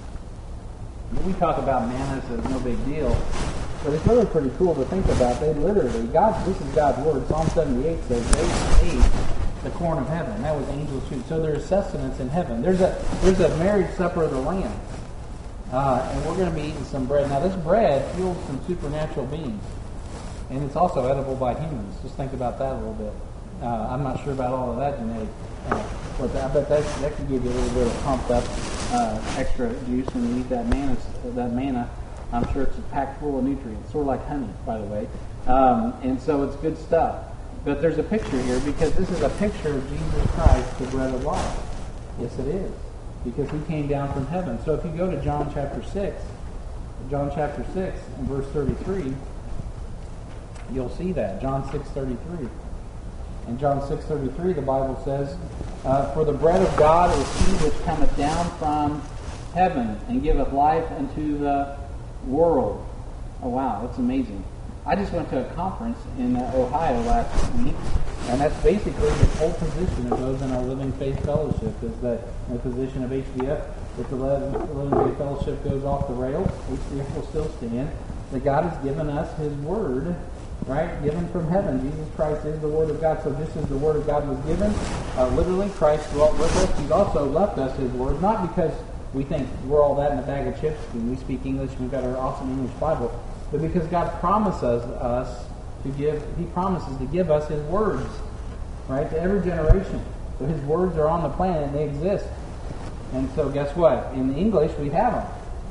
We talk about manna as no big deal, but it's really pretty cool to think about. They literally, God, this is God's word. Psalm seventy-eight says they ate the corn of heaven. That was angels' food. So there's sustenance in heaven. There's a there's a marriage supper of the Lamb, uh, and we're going to be eating some bread. Now this bread fuels some supernatural beings, and it's also edible by humans. Just think about that a little bit. Uh, I'm not sure about all of that genetic, uh, but I bet that that could give you a little bit of pumped up uh, extra juice when you eat that manna. That manna. I'm sure it's packed full of nutrients, sort of like honey, by the way. Um, and so it's good stuff. But there's a picture here, because this is a picture of Jesus Christ, the bread of life. Yes, it is, because he came down from heaven. So if you go to John chapter six, John chapter six and verse thirty-three, you'll see that. John six thirty-three. In John six thirty-three, the Bible says, uh, For the bread of God is he which cometh down from heaven, and giveth life unto the world. Oh wow, that's amazing. I just went to a conference in uh, Ohio last week, and that's basically the whole position of those in our Living Faith Fellowship, is that in the position of H B F, if the Living Faith Fellowship goes off the rails, H B F will still stand, that God has given us his word, right, given from heaven. Jesus Christ is the word of God. So just as the word of God was given, uh, literally Christ dwelt with us, he's also left us his word, not because we think we're all that in a bag of chips when we speak English, we've got our awesome English Bible, but because God promises us to give, he promises to give us his words, right, to every generation. So his words are on the planet and they exist. And so guess what? In English we have them.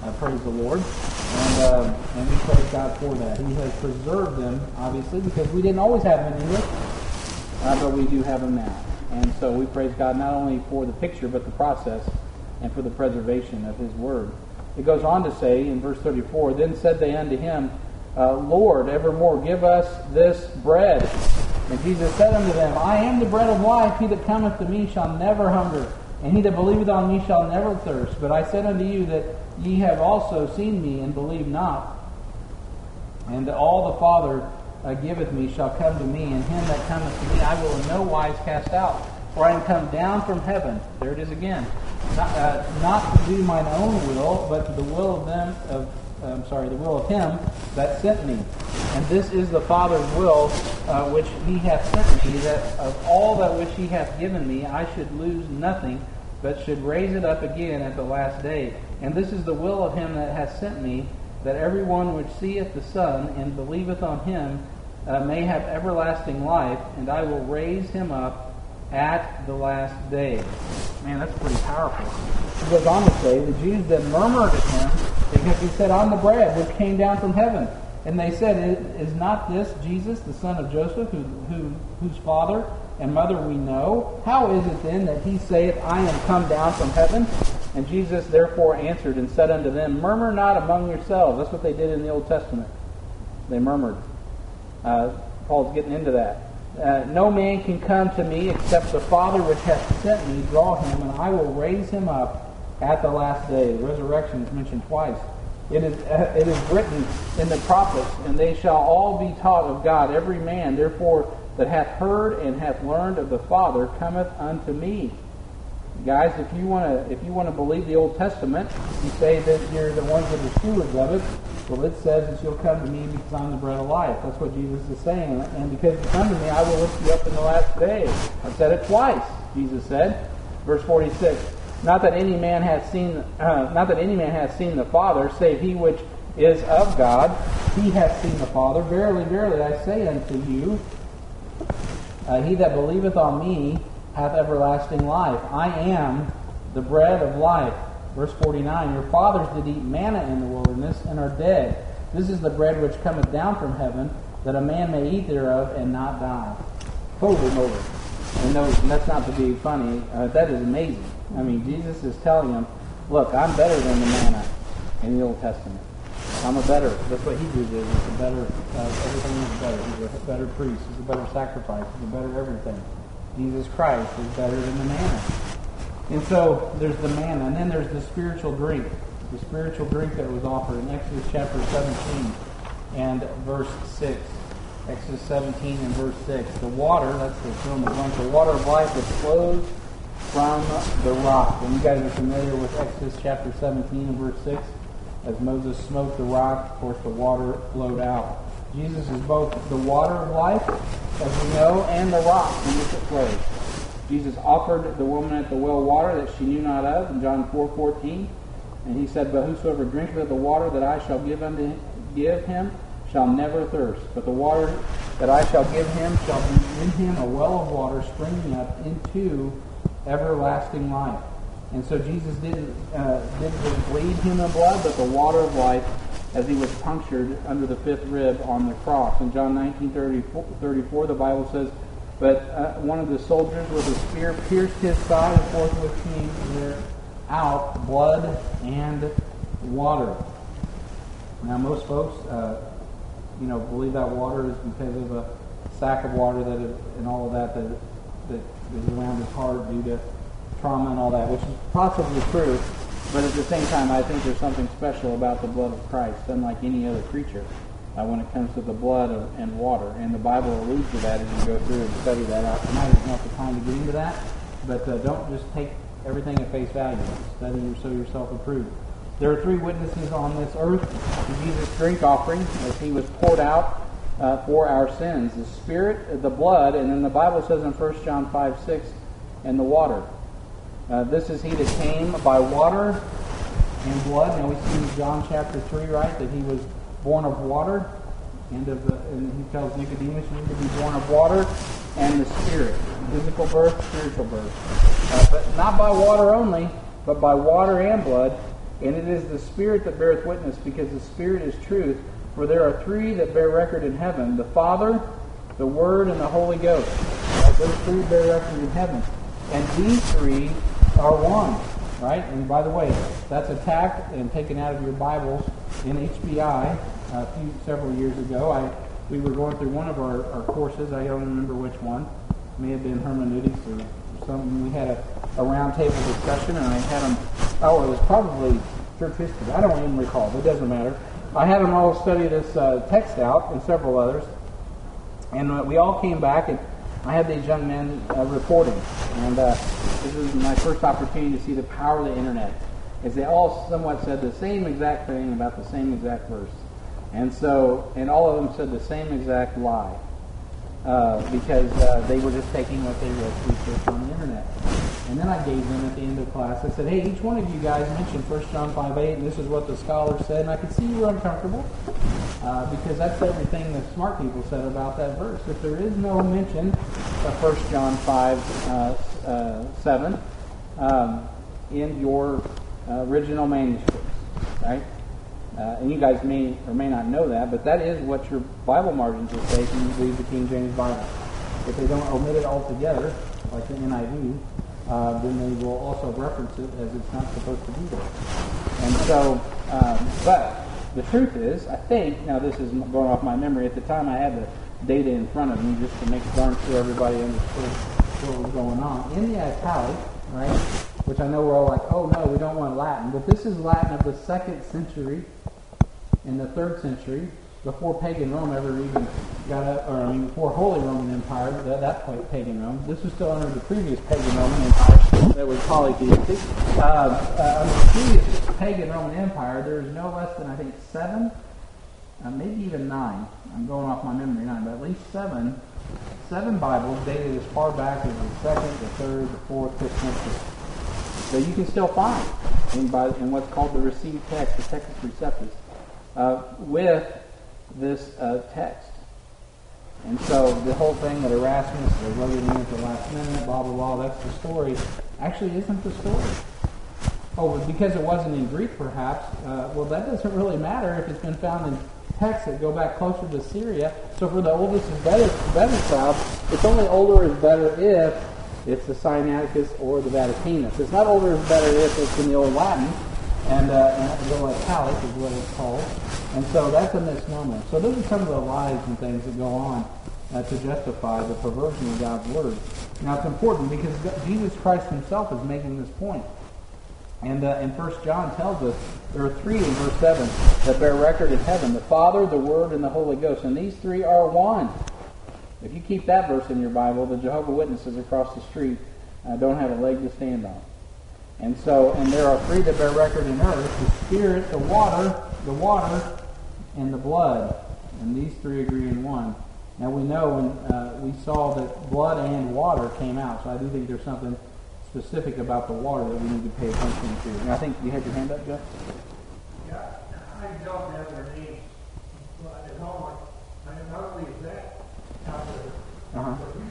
Uh, praise the Lord. And, uh, and we praise God for that. He has preserved them, obviously, because we didn't always have them in English, uh, but we do have them now. And so we praise God not only for the picture, but the process, and for the preservation of His Word. It goes on to say in verse thirty-four, Then said they unto him, uh, Lord, evermore give us this bread. And Jesus said unto them, I am the bread of life. He that cometh to me shall never hunger, and he that believeth on me shall never thirst. But I said unto you that ye have also seen me, and believe not. And all the Father uh, giveth me shall come to me, and him that cometh to me I will in no wise cast out. For I am come down from heaven, there it is again, not, uh, not to do mine own will, but to the will of them of I'm sorry, the will of him that sent me. And this is the Father's will uh, which he hath sent me, that of all that which he hath given me I should lose nothing, but should raise it up again at the last day. And this is the will of him that hath sent me, that every one which seeth the Son and believeth on him uh, may have everlasting life, and I will raise him up at the last day. Man, that's pretty powerful. He goes on to say, the Jews that murmured at him, because he said, I'm the bread which came down from heaven. And they said, Is not this Jesus, the son of Joseph, who, who, whose father and mother we know? How is it then that he saith, I am come down from heaven? And Jesus therefore answered and said unto them, Murmur not among yourselves. That's what they did in the Old Testament. They murmured. Uh, Paul's getting into that. Uh, no man can come to me except the Father which hath sent me draw him, and I will raise him up at the last day. The resurrection is mentioned twice. It is uh, it is written in the prophets, and they shall all be taught of God. Every man, therefore, that hath heard and hath learned of the Father cometh unto me. Guys, if you want to if you want to believe the Old Testament, you say that you're the ones that are stewards of it. Well, it says that you'll come to me because I'm the bread of life. That's what Jesus is saying. And because you come to me, I will lift you up in the last day. I said it twice, Jesus said. Verse forty-six. Not that any man hath seen, uh, not that any man hath seen the Father, save he which is of God. He hath seen the Father. Verily, verily, I say unto you, uh, he that believeth on me hath everlasting life. I am the bread of life. Verse forty-nine. Your fathers did eat manna in the wilderness and are dead. This is the bread which cometh down from heaven, that a man may eat thereof and not die. Holy moly. And that's not to be funny. Uh, that is amazing. I mean, Jesus is telling them, look, I'm better than the manna in the Old Testament. I'm a better. That's what Hebrews is. It's a better, uh, everything is better. He's a better priest. He's a better sacrifice. He's a better everything. Jesus Christ is better than the manna. And so there's the manna. And then there's the spiritual drink. The spiritual drink that was offered in Exodus chapter seventeen and verse six. Exodus seventeen and verse six. The water, that's the fill in the blank, the water of life that flows from the rock. And you guys are familiar with Exodus chapter seventeen and verse six. As Moses smote the rock, of course the water flowed out. Jesus is both the water of life, as we know, and the rock from which it flows. Jesus offered the woman at the well water that she knew not of in John four fourteen. And he said, But whosoever drinketh of the water that I shall give unto him, give him shall never thirst. But the water that I shall give him shall be in him a well of water springing up into everlasting life. And so Jesus didn't uh, didn't just bleed human blood, but the water of life as he was punctured under the fifth rib on the cross. In John nineteen thirty-four, the Bible says, But uh, one of the soldiers with a spear pierced his side, and forthwith came there out blood and water. Now, most folks, uh, you know, believe that water is because of a sack of water that is, and all of that that that is around his heart due to trauma and all that, which is possibly true. But at the same time, I think there's something special about the blood of Christ, unlike any other creature, uh, when it comes to the blood of, and water. And the Bible alludes to that as you go through and study that out. Tonight is not the time to get into that, but uh, don't just take everything at face value. Study or show yourself approved. There are three witnesses on this earth to Jesus' drink offering as he was poured out uh, for our sins. The Spirit, the blood, and then the Bible says in First John five six, and the water. Uh, this is he that came by water and blood. Now we see in John chapter three, right, that he was born of water. And, of the, and he tells Nicodemus, you need to be born of water and the Spirit. Physical birth, spiritual birth. Uh, but not by water only, but by water and blood. And it is the Spirit that beareth witness, because the Spirit is truth. For there are three that bear record in heaven, the Father, the Word, and the Holy Ghost. Right? Those three bear record in heaven. And these three are one. Right? And by the way, that's attacked and taken out of your Bibles in H B I a few several years ago. I we were going through one of our, our courses. I don't remember which one. It may have been hermeneutics or something. We had a, a round table discussion, and I had them. Oh, it was probably church history. I don't even recall. It doesn't matter. I had them all study this uh, text out and several others, and uh, we all came back, and I had these young men uh, reporting, and uh, this was my first opportunity to see the power of the internet, as they all somewhat said the same exact thing about the same exact verse. And so, and all of them said the same exact lie, uh, because uh, they were just taking what they read research on the internet. And then I gave them at the end of class, I said, hey, each one of you guys mentioned First John five eight, and this is what the scholars said, and I could see you were uncomfortable, uh, because that's everything the smart people said about that verse. If there is no mention of First John five seven um, in your uh, original manuscripts, right? Uh, and you guys may or may not know that, but that is what your Bible margins will say if you read the King James Bible. If they don't omit it altogether, like the N I V, uh, then they will also reference it as it's not supposed to be there. And so, um, but the truth is, I think, now this is going off my memory, at the time I had the data in front of me just to make darn sure everybody understood what was going on. In the italic, right, which I know we're all like, oh no, we don't want Latin, but this is Latin of the second century, in the third century, before pagan Rome ever even got up, or I mean, before Holy Roman Empire, that, that pagan Rome. This was still under the previous pagan Roman Empire that was polytheistic. Uh, uh, under the previous pagan Roman Empire, there is no less than, I think, seven, uh, maybe even nine. I'm going off my memory now, but at least seven, seven Bibles dated as far back as the second, the third, the fourth, fifth century. So you can still find in, by, in what's called the received text, the Textus Receptus, Uh, with this uh, text. And so the whole thing that Erasmus wrote it in at the last minute, blah, blah, blah, that's the story, actually isn't the story. Oh, but because it wasn't in Greek, perhaps, uh, well, that doesn't really matter if it's been found in texts that go back closer to Syria. So for the oldest is better, better crowd, it's only older is better if it's the Sinaiticus or the Vaticanus. It's not older is better if it's in the Old Latin, and, uh, and the Old Italic is what it's called. And so that's a misnomer. So those are some of the lies and things that go on uh, to justify the perversion of God's Word. Now it's important because Jesus Christ himself is making this point. And uh, and First John tells us there are three in verse seven that bear record in heaven, the Father, the Word, and the Holy Ghost. And these three are one. If you keep that verse in your Bible, the Jehovah's Witnesses across the street uh, don't have a leg to stand on. And so, and there are three that bear record in earth, the Spirit, the water, the water, and the blood. And these three agree in one. Now we know when uh, we saw that blood and water came out, so I do think there's something specific about the water that we need to pay attention to. And I think you had your hand up, Jeff? Yeah, I don't have their names, but at home, I, I not only is that out there, Uh-huh. what you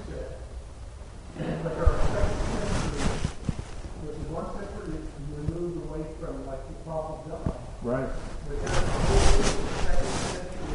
said, but there are second century, which is one century removed away from, like, the Apostle John. Right. But there's a whole second century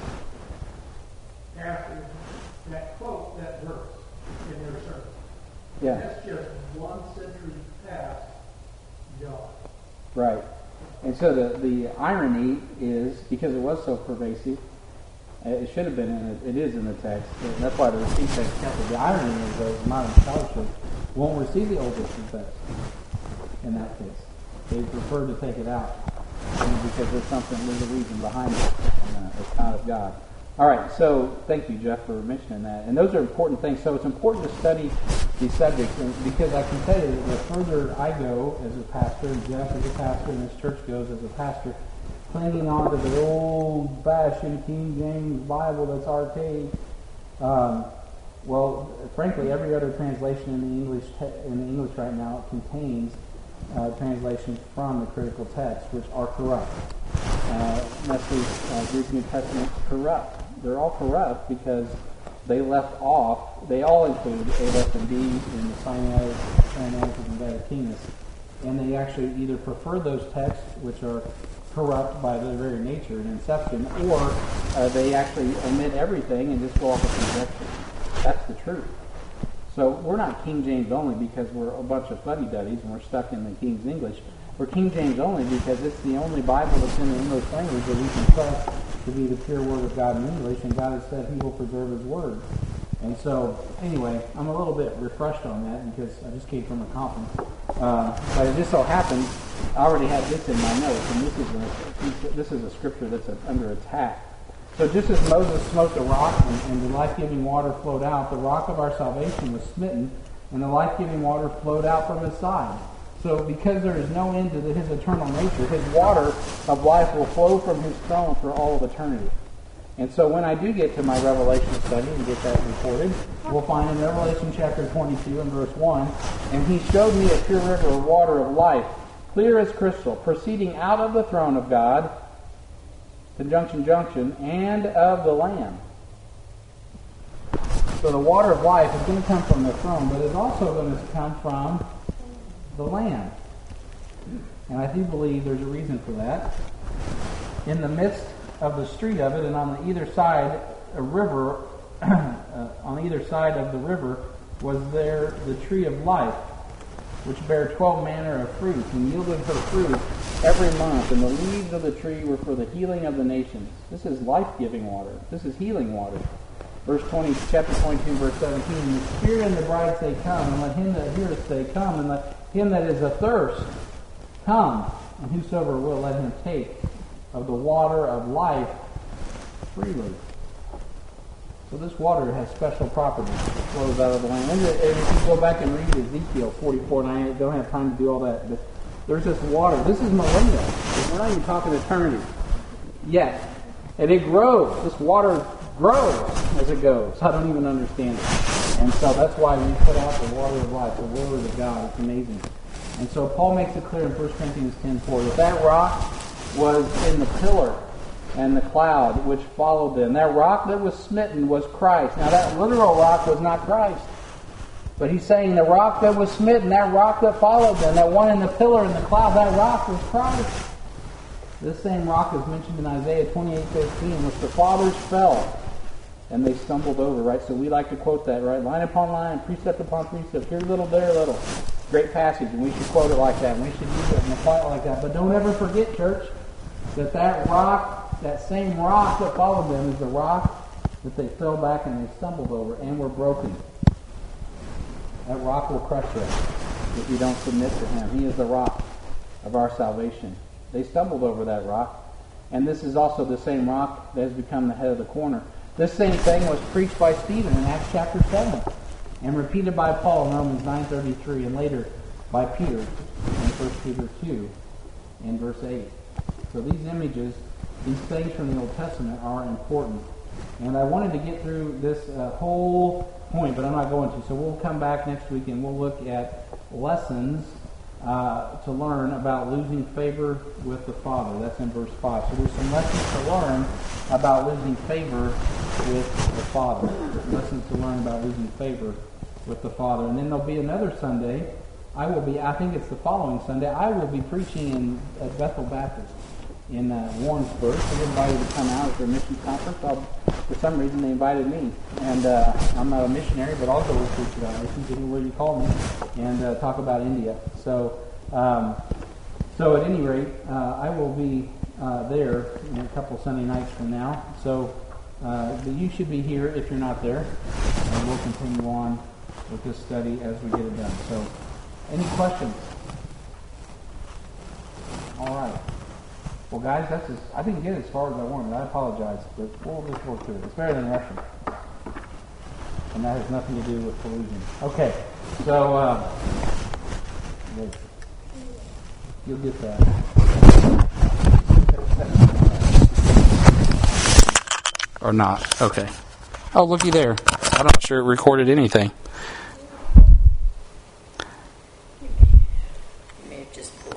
pastors that quote that verse in their sermon. Yeah. That's just one century past John. Right. And so the, the irony is, because it was so pervasive, uh, it should have been in it, it is in the text. And that's why the received text kept it. The irony is that modern scholarship won't receive the Old Testament text in that case. They prefer to take it out uh, because there's something, there's a reason behind it. And, uh, it's not of God. All right, so thank you, Jeff, for mentioning that. And those are important things. So it's important to study these subjects, and because I can tell you that the further I go as a pastor, and Jeff as a pastor, and this church goes as a pastor, clinging on to the old-fashioned King James Bible that's archaic, um, well, frankly, every other translation in the English te- in the English right now contains uh, translations from the critical text, which are corrupt. Uh, Leslie's uh, Greek New Testament is corrupt. They're all corrupt because they left off, they all include A, F, and D in the Sinaiticus and Vaticanus. and they actually either prefer those texts, which are corrupt by their very nature and inception, or uh, they actually omit everything and just go off of conjecture. That's the truth. So we're not King James only because we're a bunch of fuddy-duddies and we're stuck in the King's English. We're King James only because it's the only Bible that's in the English language that we can trust to be the pure Word of God in English, and God has said He will preserve His Word. And so, anyway, I'm a little bit refreshed on that because I just came from a conference. Uh, but it just so happens I already had this in my notes, and this is a, this is a scripture that's a, under attack. So just as Moses smote the rock and, and the life-giving water flowed out, the rock of our salvation was smitten, and the life-giving water flowed out from His side. So because there is no end to the, His eternal nature, His water of life will flow from His throne for all of eternity. And so when I do get to my Revelation study and get that recorded, we'll find in Revelation chapter twenty-two and verse one, and He showed me a pure river of water of life, clear as crystal, proceeding out of the throne of God, conjunction, junction, and of the Lamb. So the water of life is going to come from the throne, but it's also going to come from the Lamb. And I do believe there's a reason for that. In the midst of the street of it, and on the either side, a river, uh, on either side of the river, was there the tree of life, which bare twelve manner of fruit, and yielded her fruit every month, and the leaves of the tree were for the healing of the nations. This is life-giving water. This is healing water. Verse twenty, chapter twenty-two, verse seventeen, and the Spirit and the bride say, Come, and let him that heareth say, Come, and let him that is athirst come, and whosoever will, let him take of the water of life freely. So this water has special properties. It flows out of the land. And if you go back and read Ezekiel forty-four, and I don't have time to do all that, but there's this water. This is millennial. We're not even talking eternity yet. And it grows. This water grows as it goes. I don't even understand it. And so that's why we put out the water of life, the Word of God. It's amazing. And so Paul makes it clear in First Corinthians ten four that that rock was in the pillar and the cloud which followed them. That rock that was smitten was Christ. Now that literal rock was not Christ. But he's saying the rock that was smitten, that rock that followed them, that one in the pillar and the cloud, that rock was Christ. This same rock is mentioned in Isaiah twenty-eight thirteen, which the fathers fell and they stumbled over, right? So we like to quote that, right? Line upon line, precept upon precept, here a little, there a little. Great passage, and we should quote it like that, and we should use it and apply it like that. But don't ever forget, church, that that rock, that same rock that followed them is the rock that they fell back and they stumbled over and were broken. That rock will crush you if you don't submit to Him. He is the rock of our salvation. They stumbled over that rock, and this is also the same rock that has become the head of the corner. This same thing was preached by Stephen in Acts chapter seven, and repeated by Paul in Romans nine thirty-three, and later by Peter in First Peter two and verse eight. So these images, these things from the Old Testament are important. And I wanted to get through this uh, whole point, but I'm not going to. So we'll come back next week and we'll look at lessons uh, to learn about losing favor with the Father. That's in verse five. So there's some lessons to learn about losing favor with the Father. Lessons to learn about losing favor with the Father. And then there'll be another Sunday. I will be, I think it's the following Sunday, I will be preaching in at Bethel Baptist in uh, Warrensburg. They invited to come out at their mission conference. I'll, for some reason, they invited me. And uh, I'm not a missionary, but I'll go and preach about missions anywhere you call me and uh, talk about India. So, um, so at any rate, uh, I will be uh, there in a couple Sunday nights from now. So, uh, but you should be here if you're not there, and we'll continue on with this study as we get it done. So, any questions? All right. Well, guys, that's as, I didn't get as far as I wanted. I apologize, but we'll just work through it. It's better than Russian, and that has nothing to do with collusion. Okay, so uh, you'll get that. Or not? Okay. Oh, looky there. I'm not sure it recorded anything. You may have just pulled